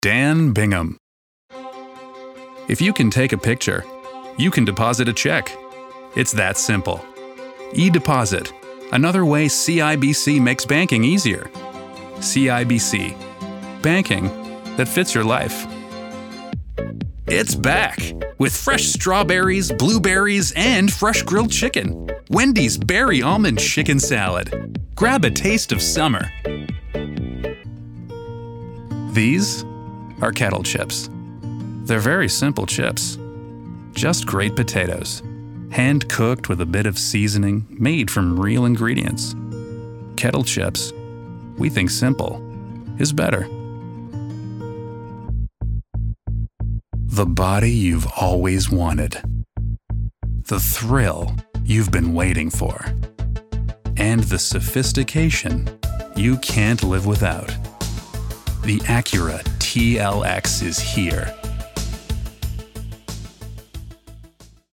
Dan Bingham. If you can take a picture, you can deposit a check. It's that simple. eDeposit, another way CIBC makes banking easier. CIBC, banking that fits your life. It's back with fresh strawberries, blueberries, and fresh grilled chicken. Wendy's Berry Almond Chicken Salad. Grab a taste of summer. These are kettle chips. They're very simple chips. Just great potatoes, hand-cooked with a bit of seasoning, made from real ingredients. Kettle chips, we think simple, is better. The body you've always wanted. The thrill you've been waiting for. And the sophistication you can't live without. The Acura TLX is here.